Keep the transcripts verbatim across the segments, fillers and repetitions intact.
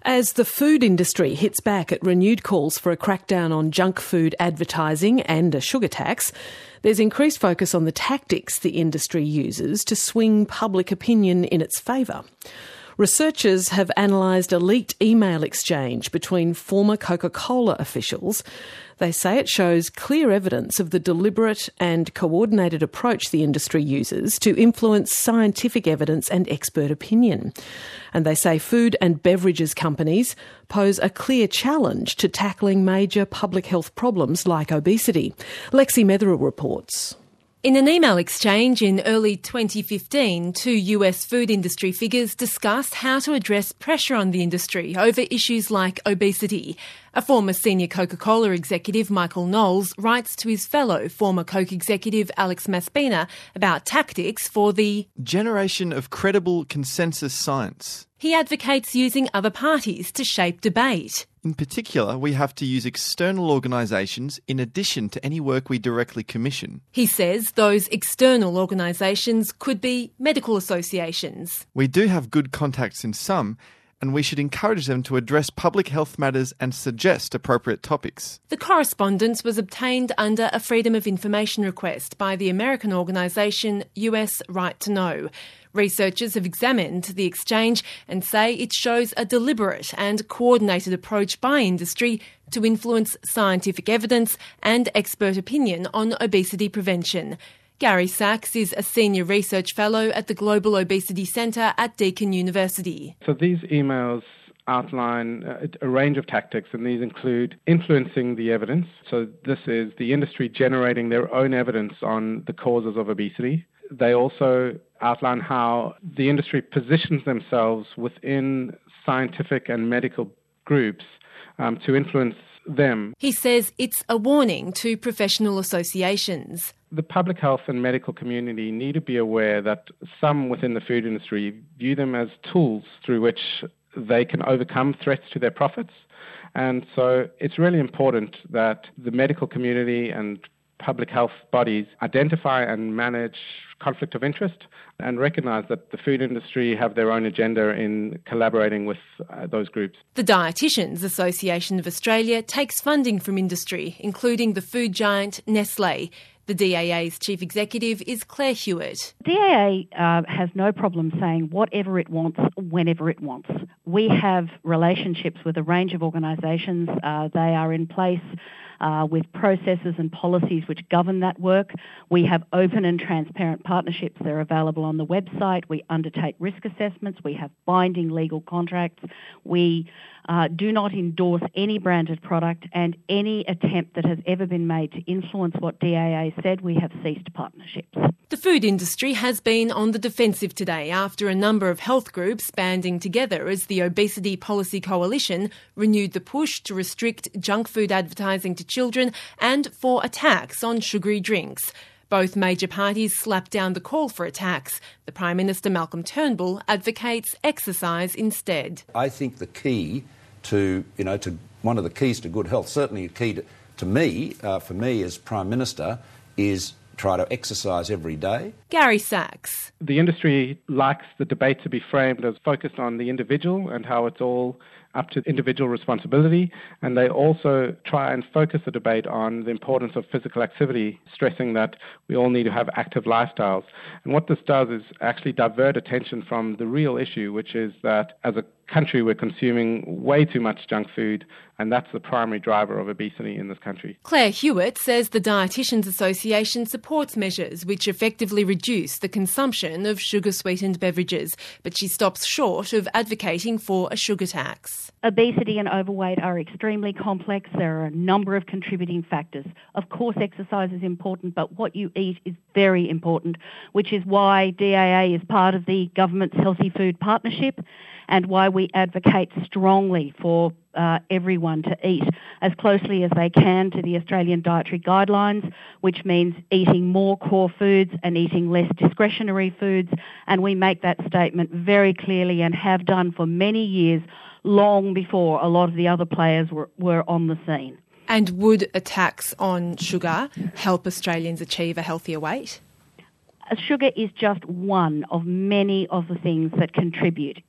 As the food industry hits back at renewed calls for a crackdown on junk food advertising and a sugar tax, there's increased focus on the tactics the industry uses to swing public opinion in its favour. Researchers have analysed a leaked email exchange between former Coca-Cola officials. They say it shows clear evidence of the deliberate and coordinated approach the industry uses to influence scientific evidence and expert opinion. And they say food and beverages companies pose a clear challenge to tackling major public health problems like obesity. Lexi Metherill reports. In an email exchange in early twenty fifteen, two U S food industry figures discussed how to address pressure on the industry over issues like obesity. A former senior Coca-Cola executive, Michael Knowles, writes to his fellow former Coke executive Alex Maspina about tactics for the generation of credible consensus science. He advocates using other parties to shape debate. In particular, we have to use external organisations in addition to any work we directly commission. He says those external organisations could be medical associations. We do have good contacts in some, and we should encourage them to address public health matters and suggest appropriate topics. The correspondence was obtained under a Freedom of Information request by the American organisation U S Right to Know. Researchers have examined the exchange and say it shows a deliberate and coordinated approach by industry to influence scientific evidence and expert opinion on obesity prevention. Gary Sachs is a senior research fellow at the Global Obesity Centre at Deakin University. So these emails outline uh, a range of tactics, and these include influencing the evidence. So this is the industry generating their own evidence on the causes of obesity. They also outline how the industry positions themselves within scientific and medical groups um, to influence them. He says it's a warning to professional associations. The public health and medical community need to be aware that some within the food industry view them as tools through which they can overcome threats to their profits. And so it's really important that the medical community and public health bodies identify and manage conflict of interest and recognise that the food industry have their own agenda in collaborating with uh, those groups. The Dietitians Association of Australia takes funding from industry, including the food giant Nestlé. The D A A's chief executive is Claire Hewitt. D A A uh, has no problem saying whatever it wants, whenever it wants. We have relationships with a range of organisations. Uh, they are in place Uh, with processes and policies which govern that work. We have open and transparent partnerships. They're available on the website. We undertake risk assessments. We have binding legal contracts. We uh, do not endorse any branded product, and any attempt that has ever been made to influence what D A A said, we have ceased partnerships. The food industry has been on the defensive today after a number of health groups banding together as the Obesity Policy Coalition renewed the push to restrict junk food advertising to children and for a tax on sugary drinks. Both major parties slapped down the call for a tax. The Prime Minister, Malcolm Turnbull, advocates exercise instead. I think the key to, you know, to one of the keys to good health, certainly a key to, to me, uh, for me as Prime Minister, is try to exercise every day. Gary Sachs. The industry likes the debate to be framed as focused on the individual and how it's all up to individual responsibility, and they also try and focus the debate on the importance of physical activity, stressing that we all need to have active lifestyles. And what this does is actually divert attention from the real issue, which is that as a country we're consuming way too much junk food, and that's the primary driver of obesity in this country. Claire Hewitt says the Dietitians Association supports measures which effectively reduce the consumption of sugar-sweetened beverages, but she stops short of advocating for a sugar tax. Obesity and overweight are extremely complex. There are a number of contributing factors. Of course, exercise is important, but what you eat is very important, which is why D A A is part of the government's Healthy Food Partnership and why we advocate strongly for uh, everyone to eat as closely as they can to the Australian Dietary Guidelines, which means eating more core foods and eating less discretionary foods. And we make that statement very clearly and have done for many years, long before a lot of the other players were, were on the scene. And would a tax on sugar help Australians achieve a healthier weight? Sugar is just one of many of the things that contribute. If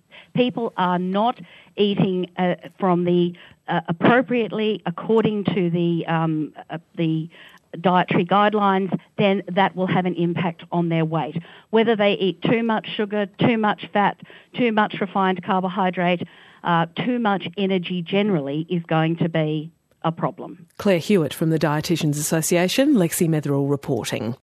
people are not eating uh, from the uh, appropriately according to the um, uh, the dietary guidelines, then that will have an impact on their weight. Whether they eat too much sugar, too much fat, too much refined carbohydrate, uh, too much energy generally is going to be a problem. Claire Hewitt from the Dietitians Association, Lexi Metherill reporting.